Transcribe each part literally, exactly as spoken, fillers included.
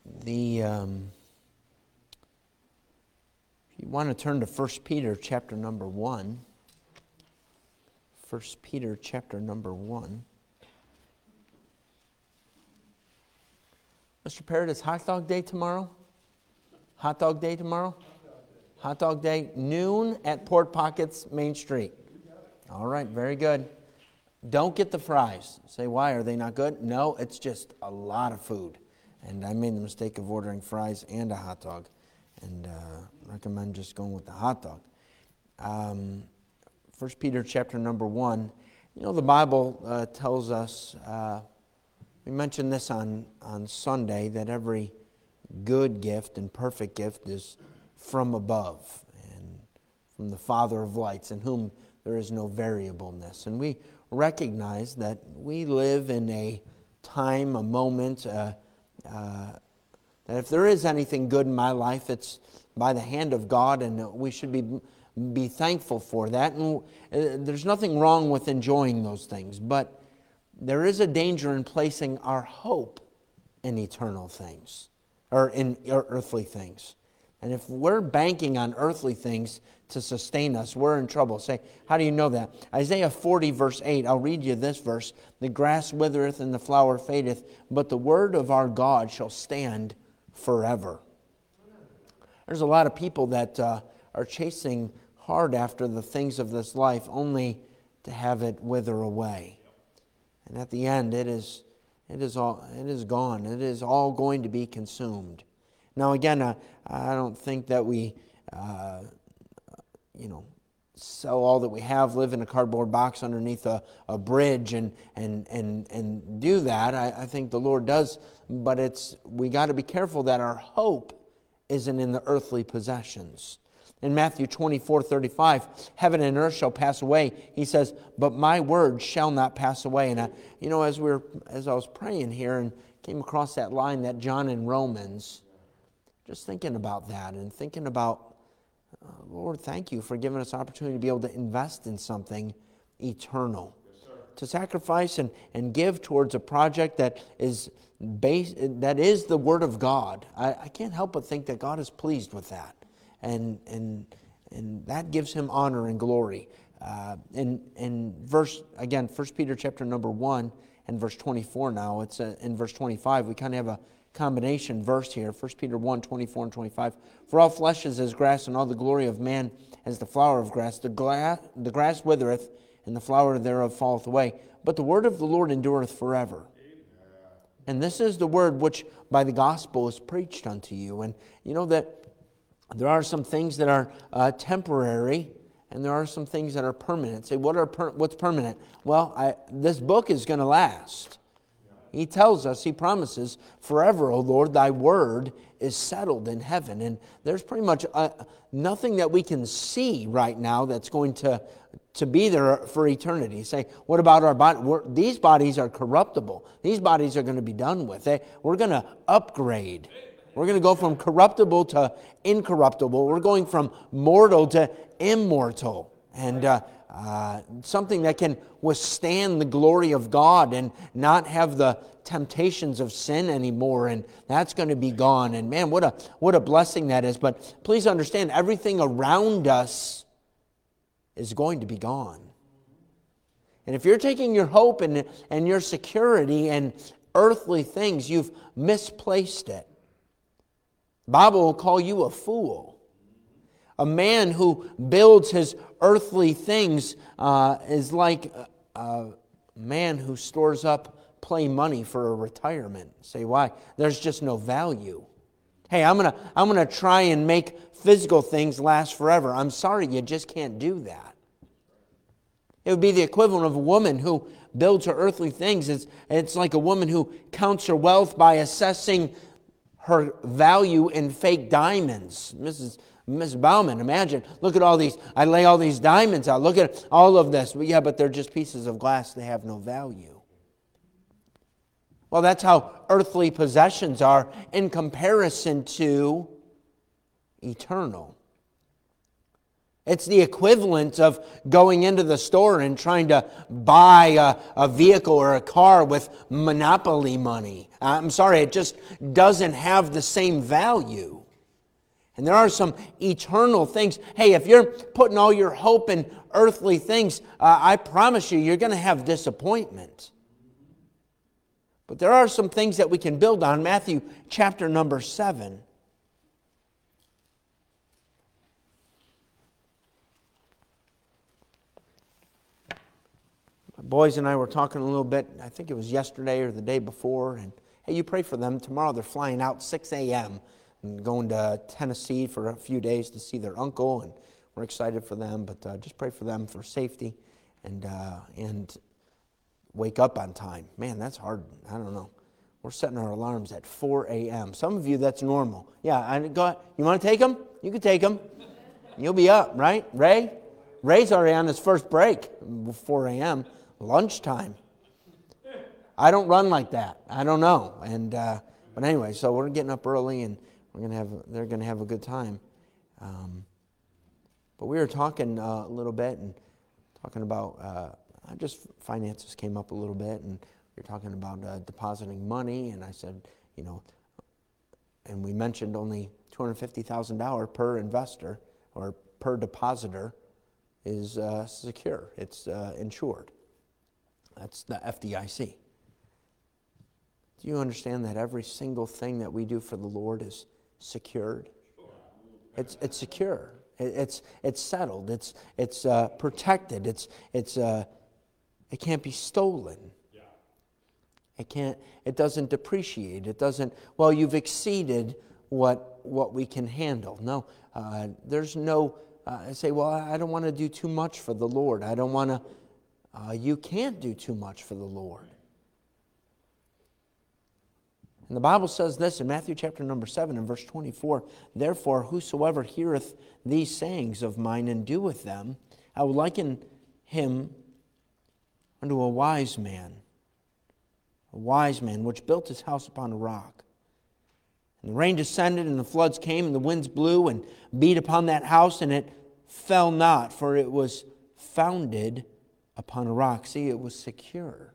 The um, if you want to turn to First Peter chapter number one. First Peter chapter number one. Mister Parrott, is hot dog day tomorrow? Hot dog day tomorrow? Hot dog day, noon at Port Pockets, Main Street. All right, very good. Don't get the fries. Say, why? Are they not good? No, it's just a lot of food. And I made the mistake of ordering fries and a hot dog. And uh, recommend just going with the hot dog. Um, First Peter chapter number one. You know, the Bible uh, tells us, uh, we mentioned this on, on Sunday, that every good gift and perfect gift is from above and from the Father of lights, in whom there is no variableness. And we recognize that we live in a time, a moment, uh, uh, that if there is anything good in my life, it's by the hand of God, and we should be be thankful for that. And uh, there's nothing wrong with enjoying those things, but there is a danger in placing our hope in eternal things, or in earthly things. And if we're banking on earthly things to sustain us, we're in trouble. Say, how do you know that? Isaiah forty, verse eight, I'll read you this verse. The grass withereth and the flower fadeth, but the word of our God shall stand forever. There's a lot of people that uh, are chasing hard after the things of this life only to have it wither away. And at the end, it is, it is, all, it is gone. It is all going to be consumed. Now again, uh, I don't think that we, uh, you know, sell all that we have, live in a cardboard box underneath a, a bridge and and and and do that. I, I think the Lord does, but it's we got to be careful that our hope isn't in the earthly possessions. In Matthew twenty-four thirty-five, heaven and earth shall pass away. He says, but my word shall not pass away. And I, you know, as we were, as I was praying here and came across that line that John in Romans, just thinking about that and thinking about, uh, Lord, thank you for giving us opportunity to be able to invest in something eternal. Yes, sir. To sacrifice and, and give towards a project that is based, that is the Word of God. I, I can't help but think that God is pleased with that. And and and that gives Him honor and glory. Uh, in in verse again, First Peter chapter number one and verse twenty-four. Now it's uh, in verse twenty-five. We kind of have a combination verse here. First Peter one twenty-four and twenty-five. For all flesh is as grass, and all the glory of man as the flower of grass. The grass the grass withereth, and the flower thereof falleth away. But the word of the Lord endureth forever. And this is the word which by the gospel is preached unto you. And you know that there are some things that are uh, temporary, and there are some things that are permanent. Say, what are per- what's permanent? Well, I, this book is going to last. He tells us, He promises, forever, O Lord, Thy word is settled in heaven. And there's pretty much uh, nothing that we can see right now that's going to, to be there for eternity. Say, what about our body? We're, these bodies are corruptible. These bodies are going to be done with. They, we're going to upgrade. We're going to go from corruptible to incorruptible. We're going from mortal to immortal. And uh, uh, something that can withstand the glory of God and not have the temptations of sin anymore. And that's going to be gone. And man, what a what a blessing that is. But please understand, everything around us is going to be gone. And if you're taking your hope and, and your security in earthly things, you've misplaced it. The Bible will call you a fool. A man who builds his earthly things uh, is like a, a man who stores up play money for a retirement. Say, why? There's just no value. Hey, I'm gonna I'm gonna try and make physical things last forever. I'm sorry, you just can't do that. It would be the equivalent of a woman who builds her earthly things. It's, it's like a woman who counts her wealth by assessing her value in fake diamonds. Missus Missus Bauman, imagine, look at all these, I lay all these diamonds out, look at all of this. Well, yeah, but they're just pieces of glass, they have no value. Well, that's how earthly possessions are in comparison to eternal. It's the equivalent of going into the store and trying to buy a, a vehicle or a car with monopoly money. I'm sorry, it just doesn't have the same value. And there are some eternal things. Hey, if you're putting all your hope in earthly things, uh, I promise you, you're going to have disappointment. But there are some things that we can build on. Matthew chapter number seven. My boys and I were talking a little bit, I think it was yesterday or the day before, and hey, you pray for them. Tomorrow they're flying out six a.m. and going to Tennessee for a few days to see their uncle, and we're excited for them, but uh, just pray for them for safety and uh, and wake up on time. Man, that's hard. I don't know. We're setting our alarms at four a.m. Some of you, that's normal. Yeah, I go. You want to take them? You can take them. You'll be up, right? Ray? Ray's already on his first break, four a.m., lunchtime. I don't run like that. I don't know. And uh, but anyway, so we're getting up early, and we're gonna have. They're gonna have a good time. Um, but we were talking uh, a little bit and talking about uh, just finances came up a little bit, and we were talking about uh, depositing money. And I said, you know, and we mentioned only two hundred fifty thousand dollars per investor or per depositor is uh, secure. It's uh, insured. That's the F D I C. Do you understand that every single thing that we do for the Lord is secured? It's it's secure. It, it's it's settled. It's it's uh, protected. It's it's uh, it can't be stolen. It can't. It doesn't depreciate. It doesn't. Well, you've exceeded what what we can handle. No, uh, there's no. Uh, I say, well, I don't want to do too much for the Lord. I don't want to. Uh, you can't do too much for the Lord. And the Bible says this in Matthew chapter number seven and verse twenty-four, therefore whosoever heareth these sayings of mine and doeth them, I will liken him unto a wise man, a wise man which built his house upon a rock. And the rain descended, and the floods came, and the winds blew and beat upon that house, and it fell not, for it was founded upon a rock. See, it was secure.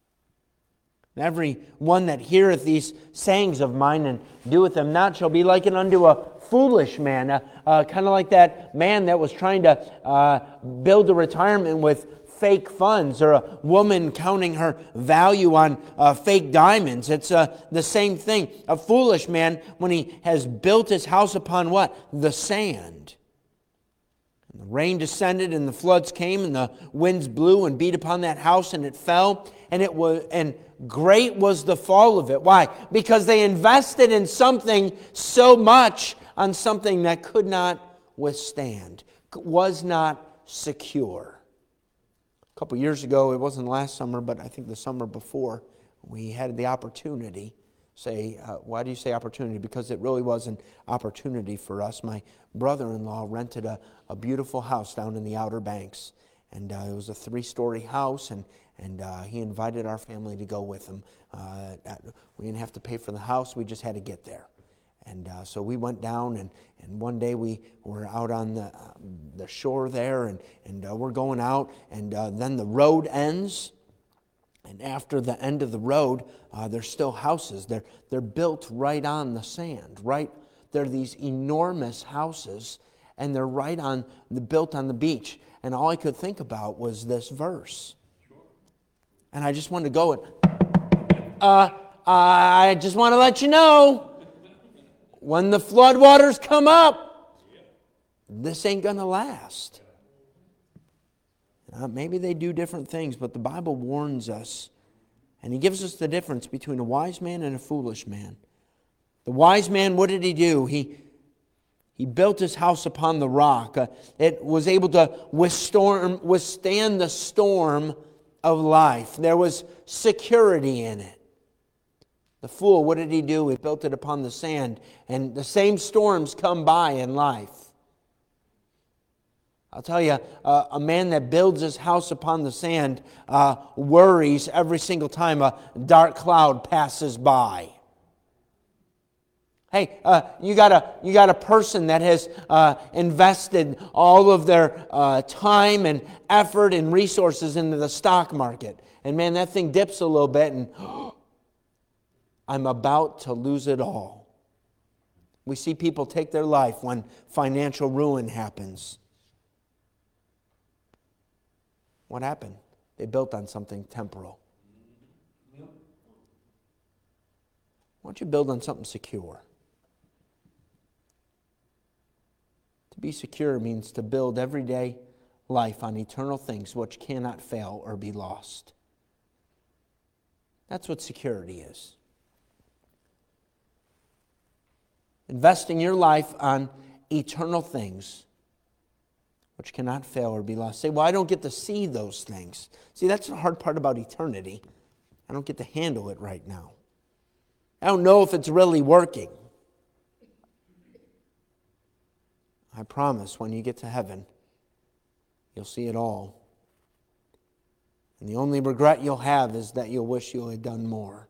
And every one that heareth these sayings of mine and doeth them not shall be likened unto a foolish man, uh, uh, kind of like that man that was trying to uh, build a retirement with fake funds, or a woman counting her value on uh, fake diamonds. It's uh, the same thing. A foolish man, when he has built his house upon what? The sand. And the rain descended, and the floods came, and the winds blew and beat upon that house, and it fell, and it was and great was the fall of it. Why? Because they invested in something so much on something that could not withstand, was not secure. A couple years ago, it wasn't last summer, but I think the summer before, we had the opportunity. Say, uh, why do you say opportunity? Because it really was an opportunity for us. My brother-in-law rented a, a beautiful house down in the Outer Banks, and uh, it was a three-story house, and and uh, he invited our family to go with him. Uh, we didn't have to pay for the house; we just had to get there. And uh, so we went down, and, and one day we were out on the uh, the shore there, and, and uh, we're going out, and uh, then the road ends. And after the end of the road, uh, there's still houses. They're, they're built right on the sand, right? They're these enormous houses, and they're right on, the, built on the beach. And all I could think about was this verse. And I just wanted to go and, uh, I just want to let you know, when the floodwaters come up, this ain't going to last. Uh, maybe they do different things, but the Bible warns us, and he gives us the difference between a wise man and a foolish man. The wise man, what did he do? He, he built his house upon the rock. Uh, it was able to withstorm, withstand the storm of life. There was security in it. The fool, what did he do? He built it upon the sand. And the same storms come by in life. I'll tell you, uh, a man that builds his house upon the sand uh, worries every single time a dark cloud passes by. Hey, uh, you got a you got a person that has uh, invested all of their uh, time and effort and resources into the stock market, and man, that thing dips a little bit, and oh, I'm about to lose it all. We see people take their life when financial ruin happens. What happened? They built on something temporal. Why don't you build on something secure? To be secure means to build everyday life on eternal things which cannot fail or be lost. That's what security is. Investing your life on eternal things which cannot fail or be lost. Say, well, I don't get to see those things. See, that's the hard part about eternity. I don't get to handle it right now. I don't know if it's really working. I promise when you get to heaven, you'll see it all. And the only regret you'll have is that you'll wish you had done more.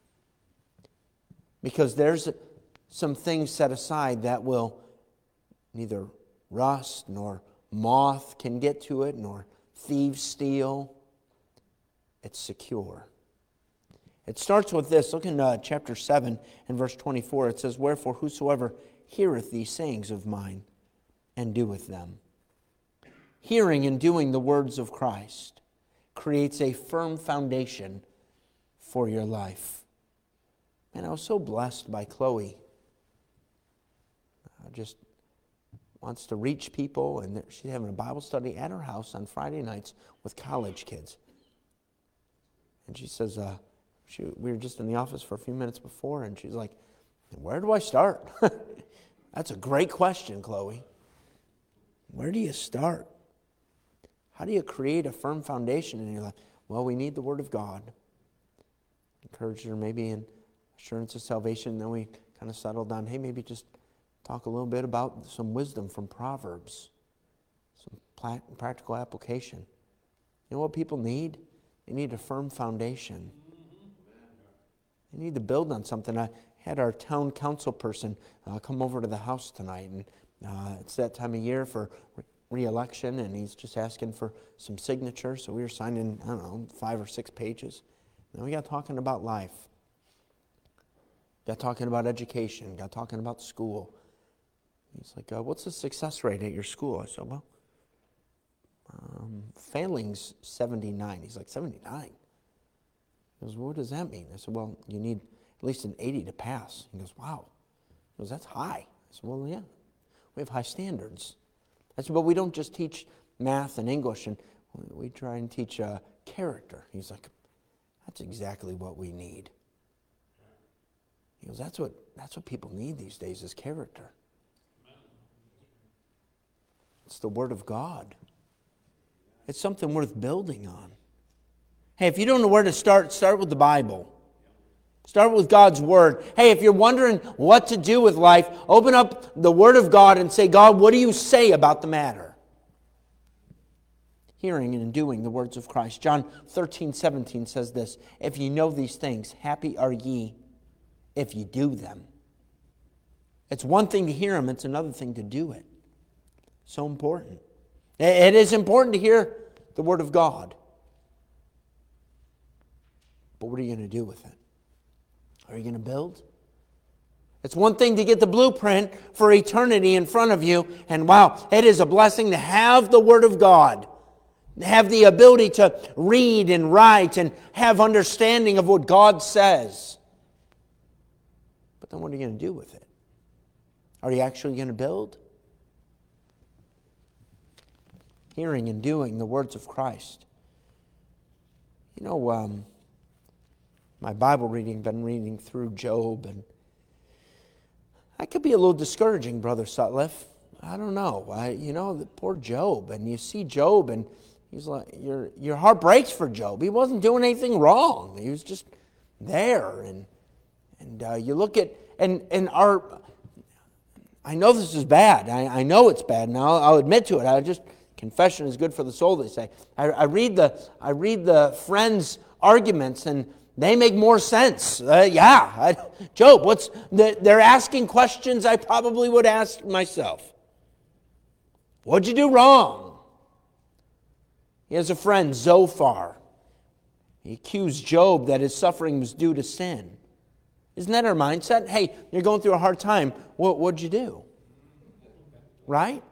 Because there's some things set aside that will neither rust nor moth can get to it, nor thieves steal. It's secure. It starts with this. Look in uh, chapter seven and verse twenty-four. It says, "Wherefore whosoever heareth these sayings of mine, and doeth them." Hearing and doing the words of Christ creates a firm foundation for your life. And I was so blessed by Chloe. Uh, just wants to reach people, and she's having a Bible study at her house on Friday nights with college kids. And she says, uh, she, we were just in the office for a few minutes before, and she's like, "Where do I start?" That's a great question, Chloe. Where do you start? How do you create a firm foundation in your life? Well, we need the Word of God. Encourage her maybe in assurance of salvation. Then we kind of settled on, hey, maybe just talk a little bit about some wisdom from Proverbs, some practical application. You know what people need? They need a firm foundation. They need to build on something. I had our town council person uh, come over to the house tonight, and uh, it's that time of year for re- re-election, and he's just asking for some signatures. So we were signing, I don't know, five or six pages. Then we got talking about life. Got talking about education. Got talking about school. He's like, uh, what's the success rate at your school? I said, well, um, failing's seventy-nine. He's like, seventy-nine? He goes, well, what does that mean? I said, well, you need at least an eighty to pass. He goes, wow. He goes, that's high. I said, well, yeah, we have high standards. I said, but we don't just teach math and English, and we try and teach uh, character. He's like, that's exactly what we need. He goes, that's what, that's what people need these days is character. It's the Word of God. It's something worth building on. Hey, if you don't know where to start, start with the Bible. Start with God's Word. Hey, if you're wondering what to do with life, open up the Word of God and say, God, what do you say about the matter? Hearing and doing the words of Christ. John thirteen seventeen says this, if you know these things, happy are ye if you do them. It's one thing to hear them, it's another thing to do it. So important. It is important to hear the Word of God. But what are you going to do with it? Are you going to build? It's one thing to get the blueprint for eternity in front of you, and wow, it is a blessing to have the Word of God, to have the ability to read and write and have understanding of what God says. But then what are you going to do with it? Are you actually going to build? Hearing and doing the words of Christ. You know, um, my Bible reading, been reading through Job, and that could be a little discouraging, Brother Sutliff. I don't know. I, you know, the poor Job, and you see Job, and he's like, your your heart breaks for Job. He wasn't doing anything wrong. He was just there, and and uh, you look at and and our. I know this is bad. I, I know it's bad, and I'll, I'll admit to it. I just confession is good for the soul, they say. I, I read the I read the friends' arguments, and they make more sense. Uh, yeah, I, Job, what's they're asking questions I probably would ask myself. What'd you do wrong? He has a friend, Zophar. He accused Job that his suffering was due to sin. Isn't that our mindset? Hey, you're going through a hard time. What, what'd you do? Right?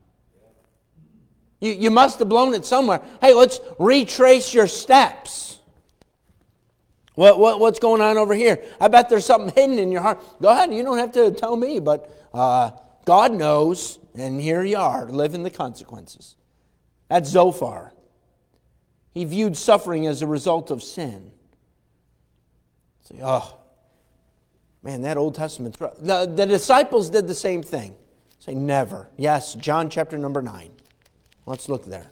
You, you must have blown it somewhere. Hey, let's retrace your steps. What, what, what's going on over here? I bet there's something hidden in your heart. Go ahead, you don't have to tell me, but uh, God knows, and here you are, living the consequences. That's Zophar. He viewed suffering as a result of sin. Say, oh, man, that Old Testament. The, the disciples did the same thing. Say, never. Yes, John chapter number nine. Let's look there.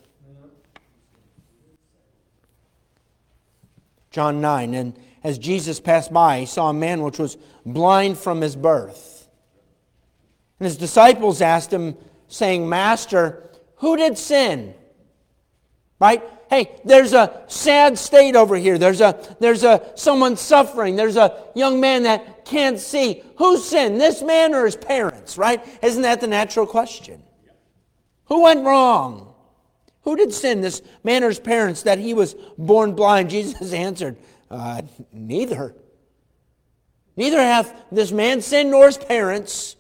John nine, and as Jesus passed by, he saw a man which was blind from his birth. And his disciples asked him, saying, Master, who did sin? Right? Hey, there's a sad state over here. There's a there's a someone suffering. There's a young man that can't see. Who sinned, this man or his parents? Right? Isn't that the natural question? Who went wrong? Who did sin, this man or his parents, that he was born blind? Jesus answered, uh, neither. Neither hath this man sinned nor his parents.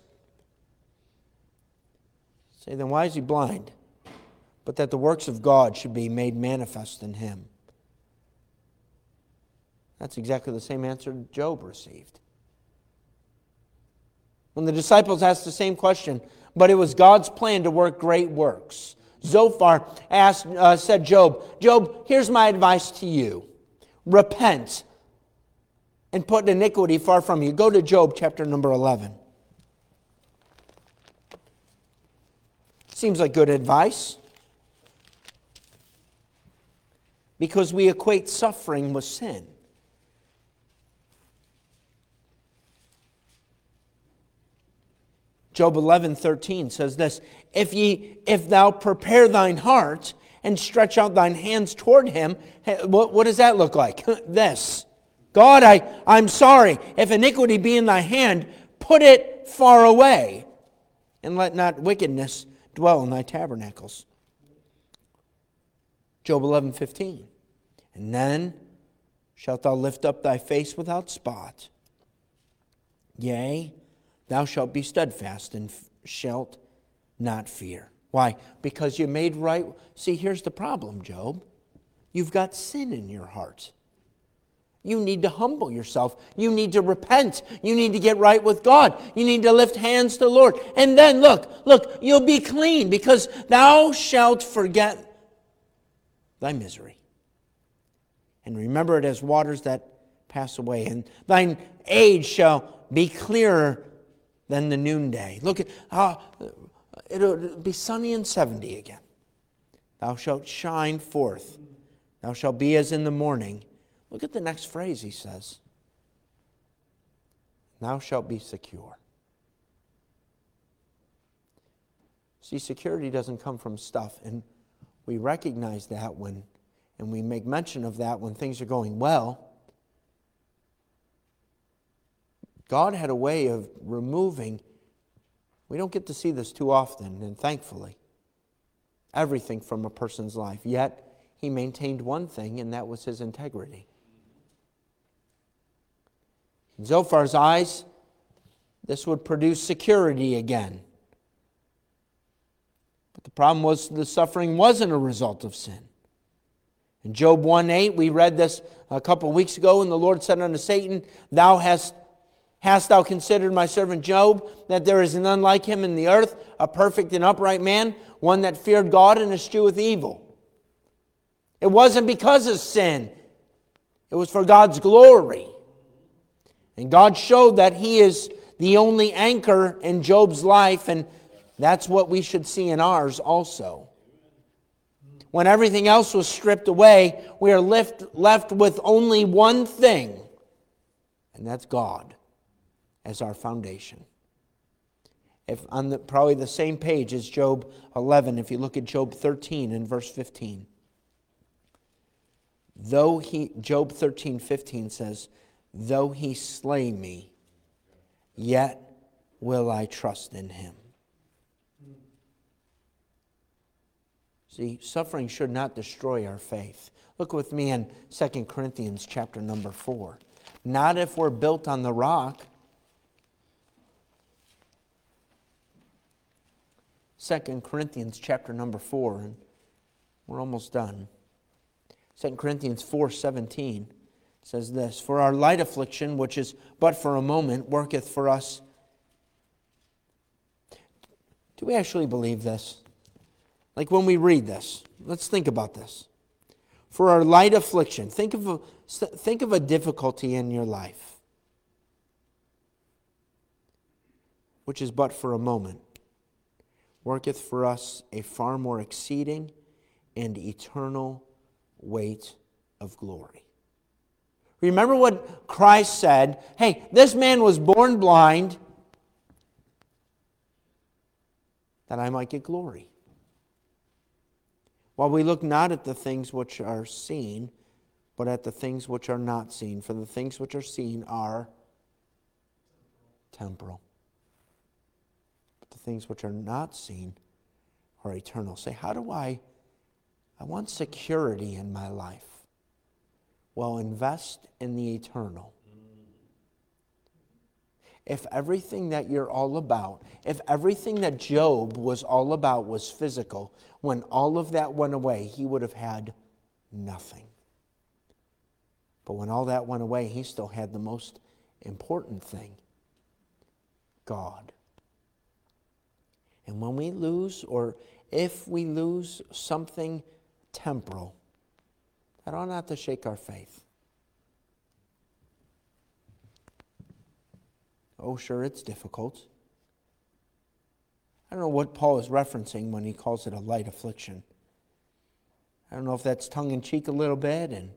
Say, then why is he blind? But that the works of God should be made manifest in him. That's exactly the same answer Job received. When the disciples asked the same question, but it was God's plan to work great works. Zophar asked, uh, said, Job, Job, here's my advice to you. Repent and put iniquity far from you. Go to Job chapter number eleven. Seems like good advice. Because we equate suffering with sin. Job eleven thirteen says this, If ye, if thou prepare thine heart and stretch out thine hands toward him, what, what does that look like? This. God, I, I'm sorry. If iniquity be in thy hand, put it far away, and let not wickedness dwell in thy tabernacles. Job eleven fifteen. And then shalt thou lift up thy face without spot. Yea, thou shalt be steadfast and shalt not fear. Why? Because you made right. See, here's the problem, Job. You've got sin in your heart. You need to humble yourself. You need to repent. You need to get right with God. You need to lift hands to the Lord. And then look, look, you'll be clean because thou shalt forget thy misery. And remember it as waters that pass away. And thine age shall be clearer than the noonday. Look at, uh, it'll be sunny and seventy again. Thou shalt shine forth. Thou shalt be as in the morning. Look at the next phrase he says. Thou shalt be secure. See, security doesn't come from stuff. And we recognize that when, and we make mention of that when things are going well. God had a way of removing, we don't get to see this too often, and thankfully, everything from a person's life. Yet, he maintained one thing, and that was his integrity. In Zophar's eyes, this would produce security again. But the problem was the suffering wasn't a result of sin. In Job one eight, we read this a couple of weeks ago, and the Lord said unto Satan, Thou hast Hast thou considered my servant Job, that there is none like him in the earth, a perfect and upright man, one that feared God and escheweth evil? It wasn't because of sin. It was for God's glory. And God showed that He is the only anchor in Job's life, and that's what we should see in ours also. When everything else was stripped away, we are left, left with only one thing, and that's God as our foundation. If on the, probably the same page as Job eleven, if you look at Job thirteen and verse fifteen. Though he, Job thirteen fifteen says, though he slay me, yet will I trust in him. See, suffering should not destroy our faith. Look with me in Second Corinthians chapter number four. Not if we're built on the rock. Second Corinthians chapter number four, and we're almost done. Second Corinthians four seventeen says this, for our light affliction, which is but for a moment, worketh for us. Do we actually believe this? Like when we read this, let's think about this. For our light affliction, think of a, think of a difficulty in your life, which is but for a moment, worketh for us a far more exceeding and eternal weight of glory. Remember what Christ said, hey, this man was born blind that I might get glory. While we look not at the things which are seen, but at the things which are not seen. For the things which are seen are temporal. But the things which are not seen are eternal. Say, how do I, I want security in my life. Well, invest in the eternal. If everything that you're all about, if everything that Job was all about was physical, when all of that went away, he would have had nothing. But when all that went away, he still had the most important thing, God. And when we lose, or if we lose something temporal, that ought not to shake our faith. Oh, sure, it's difficult. I don't know what Paul is referencing when he calls it a light affliction. I don't know if that's tongue-in-cheek a little bit, and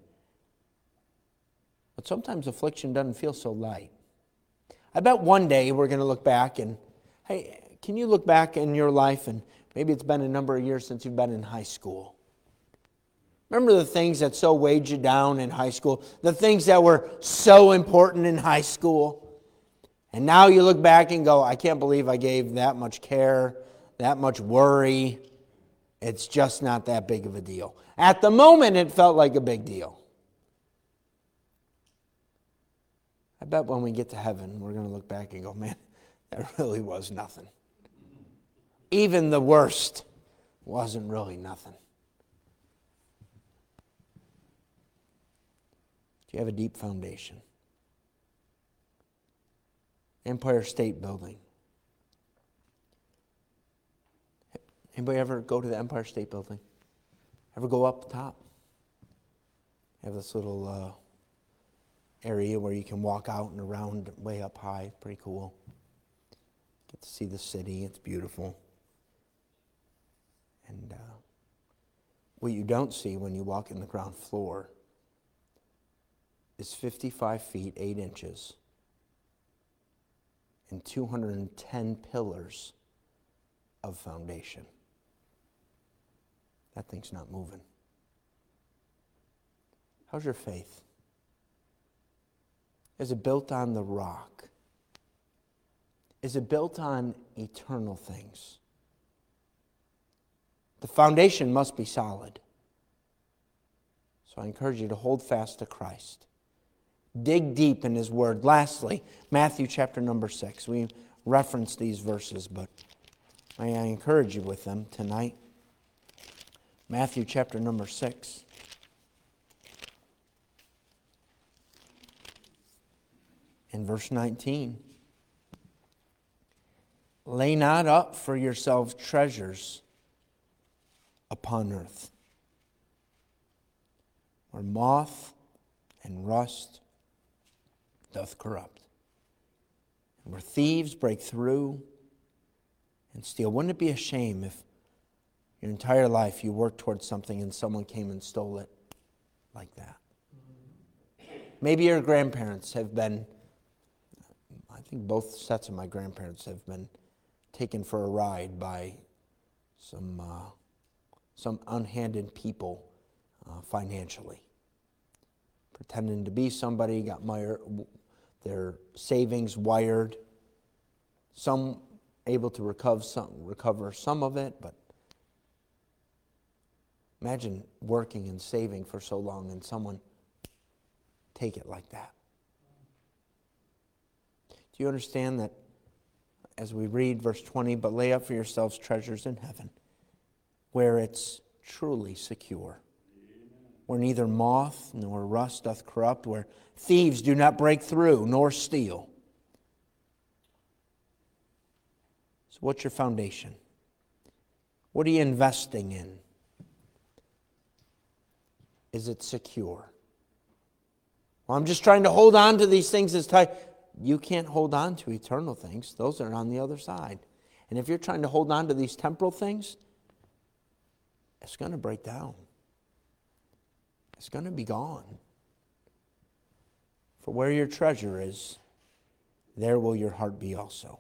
but sometimes affliction doesn't feel so light. I bet one day we're going to look back and, hey, can you look back in your life, and maybe it's been a number of years since you've been in high school. Remember the things that so weighed you down in high school, the things that were so important in high school. And now you look back and go, I can't believe I gave that much care, that much worry. It's just not that big of a deal. At the moment, it felt like a big deal. I bet when we get to heaven, we're going to look back and go, man, that really was nothing. Even the worst wasn't really nothing. Do you have a deep foundation? Empire State Building. Anybody ever go to the Empire State Building? Ever go up top? They have this little uh, area where you can walk out and around way up high. Pretty cool. Get to see the city. It's beautiful. And uh, what you don't see when you walk in the ground floor is fifty-five feet, eight inches. And two hundred ten pillars of foundation. That thing's not moving. How's your faith? Is it built on the rock? Is it built on eternal things? The foundation must be solid. So I encourage you to hold fast to Christ. Dig deep in His Word. Lastly, Matthew chapter number six. We referenced these verses, but may I encourage you with them tonight. Matthew chapter number six. In verse nineteen. Lay not up for yourselves treasures upon earth, where moth and rust doth corrupt, and where thieves break through and steal. Wouldn't it be a shame if your entire life you worked towards something and someone came and stole it like that? Maybe your grandparents have been, I think both sets of my grandparents have been taken for a ride by some uh, some unhanded people uh, financially. pretending to be somebody, got my, their savings wired. Some able to recover some, recover some of it, but imagine working and saving for so long and someone take it like that. Do you understand that as we read verse twenty, but lay up for yourselves treasures in heaven, where it's truly secure, where neither moth nor rust doth corrupt, where thieves do not break through nor steal. So what's your foundation? What are you investing in? Is it secure? Well, I'm just trying to hold on to these things as tight. You can't hold on to eternal things. Those are on the other side. And if you're trying to hold on to these temporal things, it's going to break down. It's going to be gone. For where your treasure is, there will your heart be also.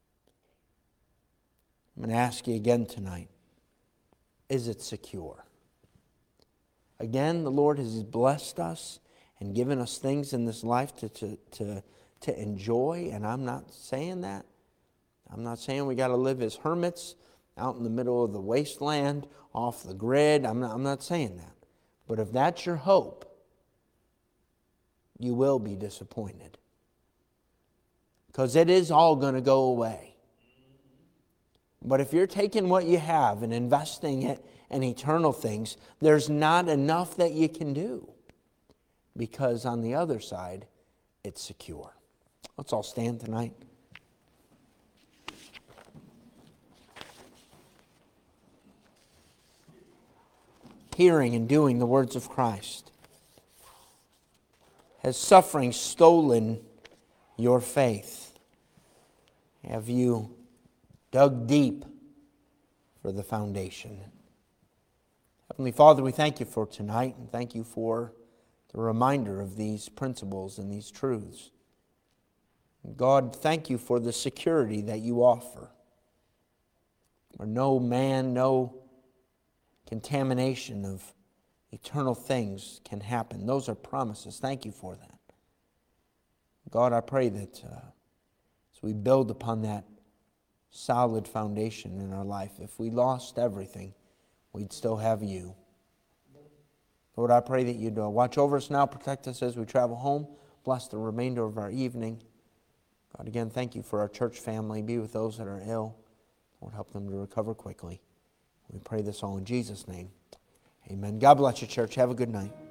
I'm going to ask you again tonight, is it secure? Again, the Lord has blessed us and given us things in this life to, to, to, to enjoy, and I'm not saying that. I'm not saying we got to live as hermits out in the middle of the wasteland, off the grid. I'm not, I'm not saying that. But if that's your hope, you will be disappointed. Because it is all going to go away. But if you're taking what you have and investing it in eternal things, there's not enough that you can do. Because on the other side, it's secure. Let's all stand tonight. Hearing and doing the words of Christ. Has suffering stolen your faith? Have you dug deep for the foundation? Heavenly Father, we thank you for tonight, and thank you for the reminder of these principles and these truths. God, thank you for the security that you offer, where no man, no contamination of eternal things can happen. Those are promises. Thank you for that. God, I pray that uh, as we build upon that solid foundation in our life, if we lost everything, we'd still have you. Lord, I pray that you'd uh, watch over us now, protect us as we travel home, bless the remainder of our evening. God, again, thank you for our church family. Be with those that are ill. Lord, help them to recover quickly. We pray this all in Jesus' name. Amen. God bless you, church. Have a good night.